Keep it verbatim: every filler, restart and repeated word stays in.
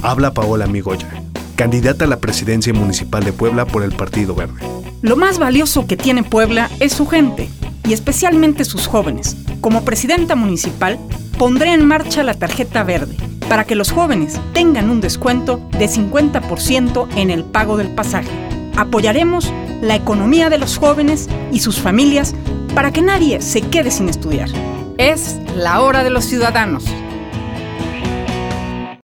Habla Paola Migoya, candidata a la presidencia municipal de Puebla por el Partido Verde. Lo más valioso que tiene Puebla es su gente, y especialmente sus jóvenes. Como presidenta municipal, pondré en marcha la tarjeta verde para que los jóvenes tengan un descuento de cincuenta por ciento en el pago del pasaje. Apoyaremos la economía de los jóvenes y sus familias para que nadie se quede sin estudiar. Es la hora de los ciudadanos.